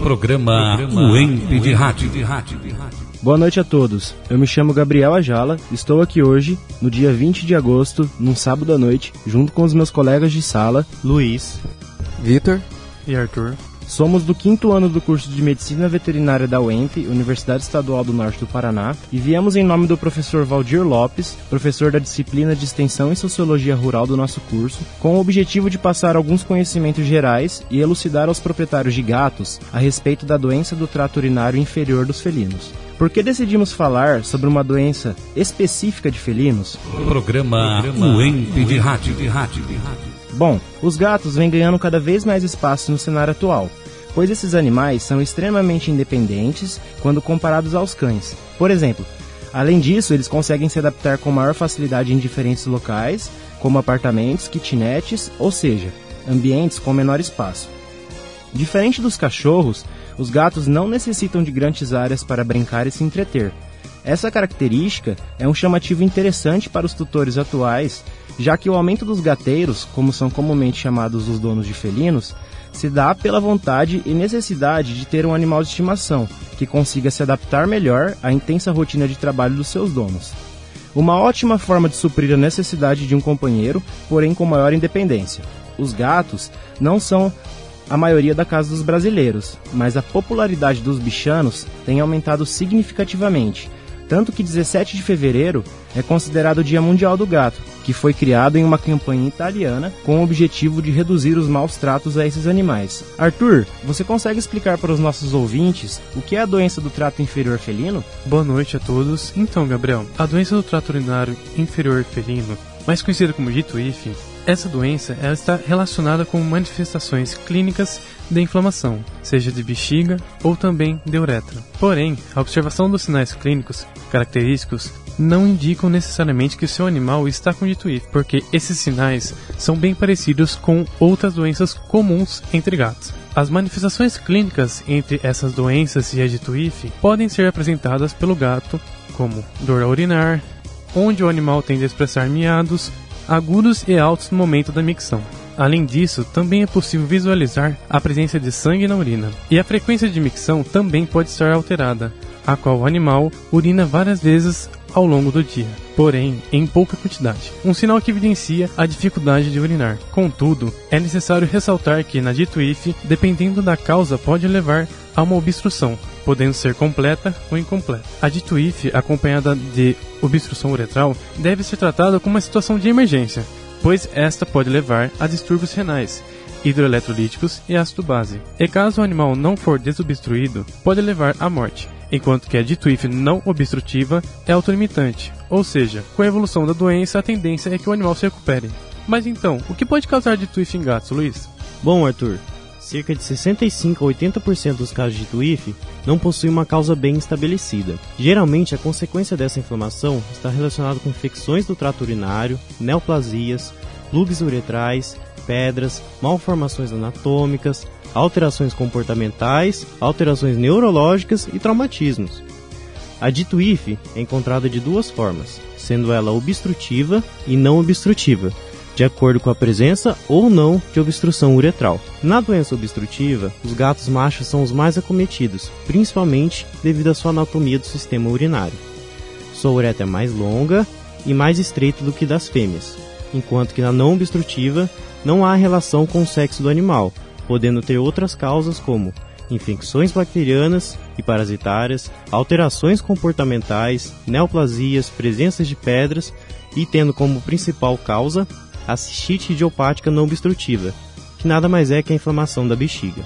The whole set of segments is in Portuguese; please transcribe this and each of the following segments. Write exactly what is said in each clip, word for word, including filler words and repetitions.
Programa U E M P de Rádio. Boa noite a todos, eu me chamo Gabriel Ajala, estou aqui hoje, no dia vinte de agosto, num sábado à noite, junto com os meus colegas de sala, Luiz, Vitor e Arthur. Somos do quinto ano do curso de Medicina Veterinária da U E M P, Universidade Estadual do Norte do Paraná, e viemos em nome do professor Valdir Lopes, professor da disciplina de Extensão e Sociologia Rural do nosso curso, com o objetivo de passar alguns conhecimentos gerais e elucidar aos proprietários de gatos a respeito da doença do trato urinário inferior dos felinos. Por que decidimos falar sobre uma doença específica de felinos? Programa U E M P de Rádio. Bom, os gatos vêm ganhando cada vez mais espaço no cenário atual, pois esses animais são extremamente independentes quando comparados aos cães. Por exemplo, além disso, eles conseguem se adaptar com maior facilidade em diferentes locais, como apartamentos, kitnets, ou seja, ambientes com menor espaço. Diferente dos cachorros, os gatos não necessitam de grandes áreas para brincar e se entreter. Essa característica é um chamativo interessante para os tutores atuais, já que o aumento dos gateiros, como são comumente chamados os donos de felinos, se dá pela vontade e necessidade de ter um animal de estimação, que consiga se adaptar melhor à intensa rotina de trabalho dos seus donos. Uma ótima forma de suprir a necessidade de um companheiro, porém com maior independência. Os gatos não são a maioria da casa dos brasileiros, mas a popularidade dos bichanos tem aumentado significativamente, tanto que dezessete de fevereiro é considerado o Dia Mundial do Gato, que foi criado em uma campanha italiana com o objetivo de reduzir os maus tratos a esses animais. Arthur, você consegue explicar para os nossos ouvintes o que é a doença do trato inferior felino? Boa noite a todos. Então, Gabriel, a doença do trato urinário inferior felino, mais conhecida como G two I F, essa doença ela está relacionada com manifestações clínicas de inflamação, seja de bexiga ou também de uretra. Porém, a observação dos sinais clínicos característicos não indicam necessariamente que o seu animal está com G two I F, porque esses sinais são bem parecidos com outras doenças comuns entre gatos. As manifestações clínicas entre essas doenças e a G two I F podem ser apresentadas pelo gato como dor a urinar, onde o animal tende a expressar miados agudos e altos no momento da micção. Além disso, também é possível visualizar a presença de sangue na urina. E a frequência de micção também pode estar alterada, a qual o animal urina várias vezes ao longo do dia, porém em pouca quantidade. Um sinal que evidencia a dificuldade de urinar. Contudo, é necessário ressaltar que na G two I F, dependendo da causa, pode levar a uma obstrução, podendo ser completa ou incompleta. A G two I F, acompanhada de obstrução uretral, deve ser tratada como uma situação de emergência, pois esta pode levar a distúrbios renais, hidroeletrolíticos e ácido base. E caso o animal não for desobstruído, pode levar à morte, enquanto que a G two I F não obstrutiva é autolimitante, ou seja, com a evolução da doença a tendência é que o animal se recupere. Mas então, o que pode causar G two I F em gatos, Luiz? Bom, Arthur, cerca de sessenta e cinco a oitenta por cento dos casos de G two I F não possuem uma causa bem estabelecida. Geralmente, a consequência dessa inflamação está relacionada com infecções do trato urinário, neoplasias, plugs uretrais, pedras, malformações anatômicas, alterações comportamentais, alterações neurológicas e traumatismos. A G two I F é encontrada de duas formas, sendo ela obstrutiva e não obstrutiva, de acordo com a presença ou não de obstrução uretral. Na doença obstrutiva, os gatos machos são os mais acometidos, principalmente devido à sua anatomia do sistema urinário. Sua uretra é mais longa e mais estreita do que das fêmeas, enquanto que na não obstrutiva não há relação com o sexo do animal, podendo ter outras causas como infecções bacterianas e parasitárias, alterações comportamentais, neoplasias, presenças de pedras e tendo como principal causa a cistite idiopática não obstrutiva, que nada mais é que a inflamação da bexiga.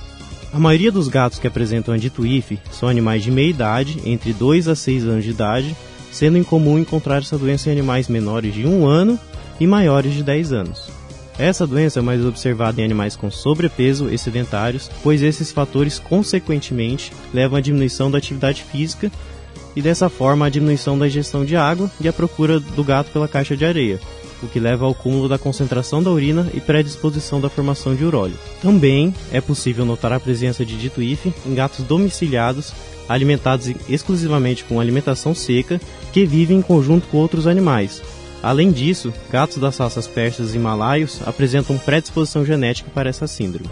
A maioria dos gatos que apresentam a G two I F são animais de meia idade, entre dois a seis anos de idade, sendo incomum encontrar essa doença em animais menores de um ano e maiores de dez anos. Essa doença é mais observada em animais com sobrepeso e sedentários, pois esses fatores, consequentemente, levam à diminuição da atividade física e, dessa forma, à diminuição da ingestão de água e à procura do gato pela caixa de areia, o que leva ao cúmulo da concentração da urina e predisposição da formação de uróleo. Também é possível notar a presença de G two I F em gatos domiciliados, alimentados exclusivamente com alimentação seca, que vivem em conjunto com outros animais. Além disso, gatos das raças persas e malaios apresentam predisposição genética para essa síndrome.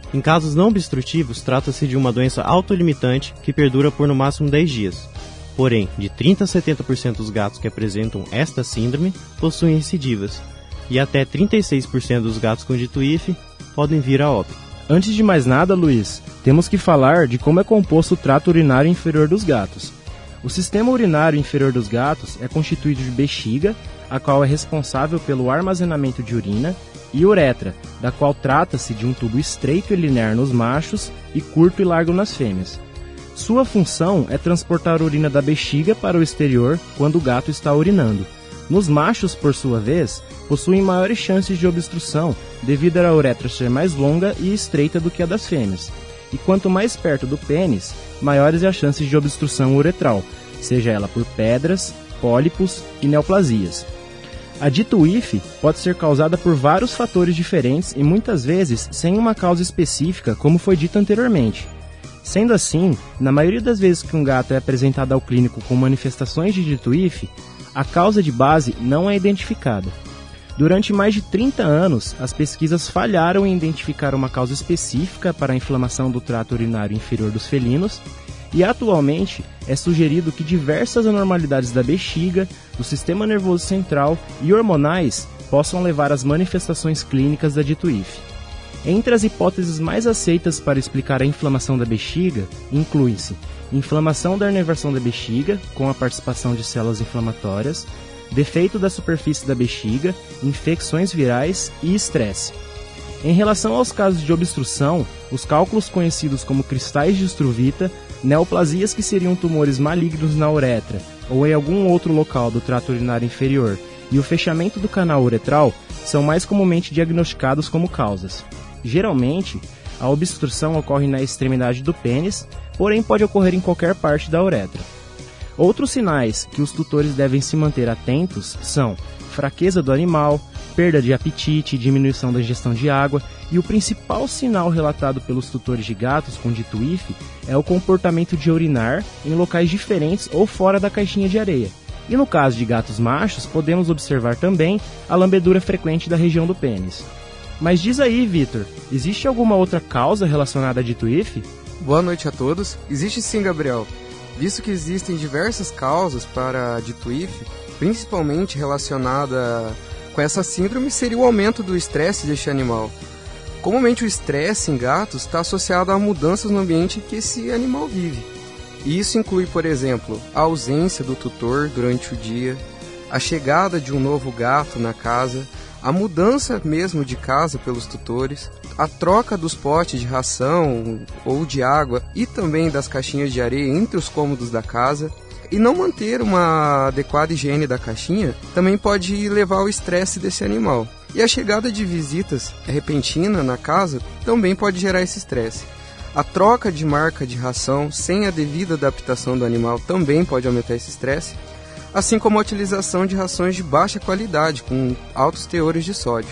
Em casos não obstrutivos, trata-se de uma doença autolimitante que perdura por no máximo dez dias. Porém, de trinta a setenta por cento dos gatos que apresentam esta síndrome possuem recidivas, e até trinta e seis por cento dos gatos com Dito-I F podem vir a óbito. Antes de mais nada, Luiz, temos que falar de como é composto o trato urinário inferior dos gatos. O sistema urinário inferior dos gatos é constituído de bexiga, a qual é responsável pelo armazenamento de urina, e uretra, da qual trata-se de um tubo estreito e linear nos machos e curto e largo nas fêmeas. Sua função é transportar a urina da bexiga para o exterior quando o gato está urinando. Nos machos, por sua vez, possuem maiores chances de obstrução devido à uretra ser mais longa e estreita do que a das fêmeas. E quanto mais perto do pênis, maiores as chances de obstrução uretral, seja ela por pedras, pólipos e neoplasias. A Dito-I F pode ser causada por vários fatores diferentes e muitas vezes sem uma causa específica, como foi dito anteriormente. Sendo assim, na maioria das vezes que um gato é apresentado ao clínico com manifestações de Dito-I F, a causa de base não é identificada. Durante mais de trinta anos, as pesquisas falharam em identificar uma causa específica para a inflamação do trato urinário inferior dos felinos, e atualmente é sugerido que diversas anormalidades da bexiga, do sistema nervoso central e hormonais possam levar às manifestações clínicas da Dito-I F. Entre as hipóteses mais aceitas para explicar a inflamação da bexiga, incluem-se inflamação da inervação da bexiga, com a participação de células inflamatórias, defeito da superfície da bexiga, infecções virais e estresse. Em relação aos casos de obstrução, os cálculos conhecidos como cristais de Struvita, neoplasias que seriam tumores malignos na uretra ou em algum outro local do trato urinário inferior e o fechamento do canal uretral são mais comumente diagnosticados como causas. Geralmente, a obstrução ocorre na extremidade do pênis, porém pode ocorrer em qualquer parte da uretra. Outros sinais que os tutores devem se manter atentos são fraqueza do animal, perda de apetite, diminuição da ingestão de água, e o principal sinal relatado pelos tutores de gatos com Dito-I F é o comportamento de urinar em locais diferentes ou fora da caixinha de areia. E no caso de gatos machos, podemos observar também a lambedura frequente da região do pênis. Mas diz aí, Vitor, existe alguma outra causa relacionada a Dito-I F? Boa noite a todos. Existe sim, Gabriel. Visto que existem diversas causas para a Dito-I F, principalmente relacionada com essa síndrome, seria o aumento do estresse deste animal. Comumente o estresse em gatos está associado a mudanças no ambiente que esse animal vive. E isso inclui, por exemplo, a ausência do tutor durante o dia, a chegada de um novo gato na casa, a mudança mesmo de casa pelos tutores, a troca dos potes de ração ou de água e também das caixinhas de areia entre os cômodos da casa, e não manter uma adequada higiene da caixinha também pode levar ao estresse desse animal. E a chegada de visitas repentina na casa também pode gerar esse estresse. A troca de marca de ração sem a devida adaptação do animal também pode aumentar esse estresse, assim como a utilização de rações de baixa qualidade, com altos teores de sódio.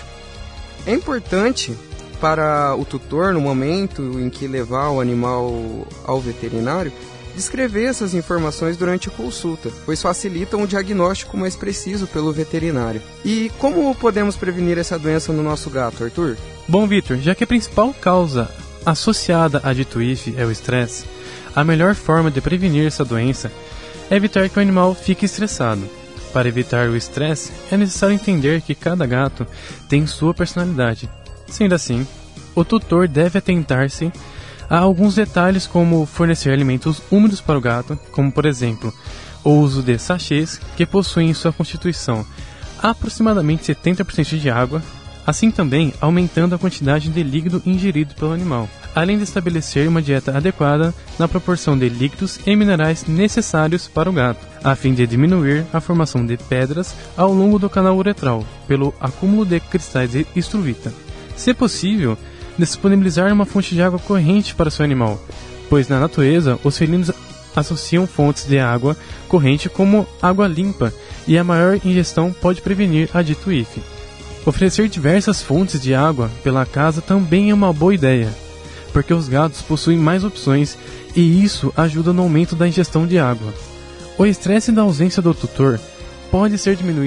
É importante para o tutor, no momento em que levar o animal ao veterinário, descrever essas informações durante a consulta, pois facilitam o diagnóstico mais preciso pelo veterinário. E como podemos prevenir essa doença no nosso gato, Arthur? Bom, Vitor, já que a principal causa associada à Dito-I F é o estresse, a melhor forma de prevenir essa doença é evitar que o animal fique estressado. Para evitar o estresse, é necessário entender que cada gato tem sua personalidade. Sendo assim, o tutor deve atentar-se a alguns detalhes, como fornecer alimentos úmidos para o gato, como por exemplo, o uso de sachês que possuem em sua constituição aproximadamente setenta por cento de água, assim também aumentando a quantidade de líquido ingerido pelo animal, além de estabelecer uma dieta adequada na proporção de líquidos e minerais necessários para o gato, a fim de diminuir a formação de pedras ao longo do canal uretral, pelo acúmulo de cristais de Struvita. Se possível, disponibilizar uma fonte de água corrente para seu animal, pois na natureza os felinos associam fontes de água corrente como água limpa, e a maior ingestão pode prevenir a Dito-I F. Oferecer diversas fontes de água pela casa também é uma boa ideia, porque os gatos possuem mais opções e isso ajuda no aumento da ingestão de água. O estresse da ausência do tutor pode ser diminuído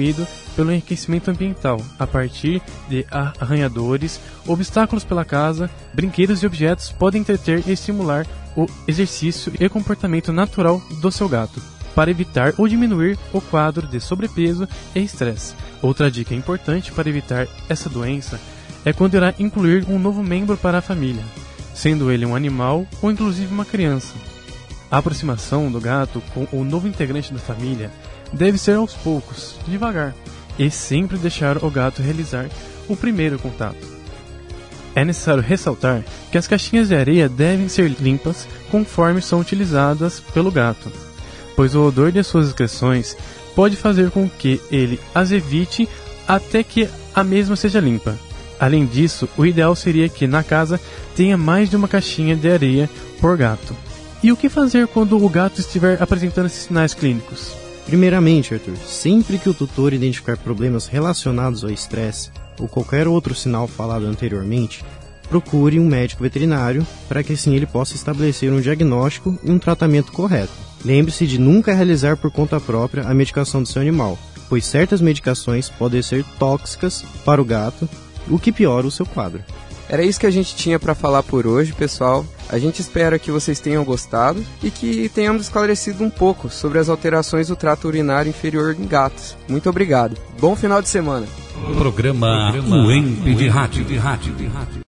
pelo enriquecimento ambiental, a partir de arranhadores, obstáculos pela casa, brinquedos e objetos podem entreter e estimular o exercício e comportamento natural do seu gato, para evitar ou diminuir o quadro de sobrepeso e estresse. Outra dica importante para evitar essa doença é quando irá incluir um novo membro para a família, sendo ele um animal ou inclusive uma criança. A aproximação do gato com o novo integrante da família deve ser aos poucos, devagar, e sempre deixar o gato realizar o primeiro contato. É necessário ressaltar que as caixinhas de areia devem ser limpas conforme são utilizadas pelo gato, pois o odor de suas excreções pode fazer com que ele as evite até que a mesma seja limpa. Além disso, o ideal seria que na casa tenha mais de uma caixinha de areia por gato. E o que fazer quando o gato estiver apresentando esses sinais clínicos? Primeiramente, Arthur, sempre que o tutor identificar problemas relacionados ao estresse ou qualquer outro sinal falado anteriormente, procure um médico veterinário para que assim ele possa estabelecer um diagnóstico e um tratamento correto. Lembre-se de nunca realizar por conta própria a medicação do seu animal, pois certas medicações podem ser tóxicas para o gato, o que piora o seu quadro. Era isso que a gente tinha para falar por hoje, pessoal. A gente espera que vocês tenham gostado e que tenhamos esclarecido um pouco sobre as alterações do trato urinário inferior em gatos. Muito obrigado. Bom final de semana. Programa U E M P de Rádio.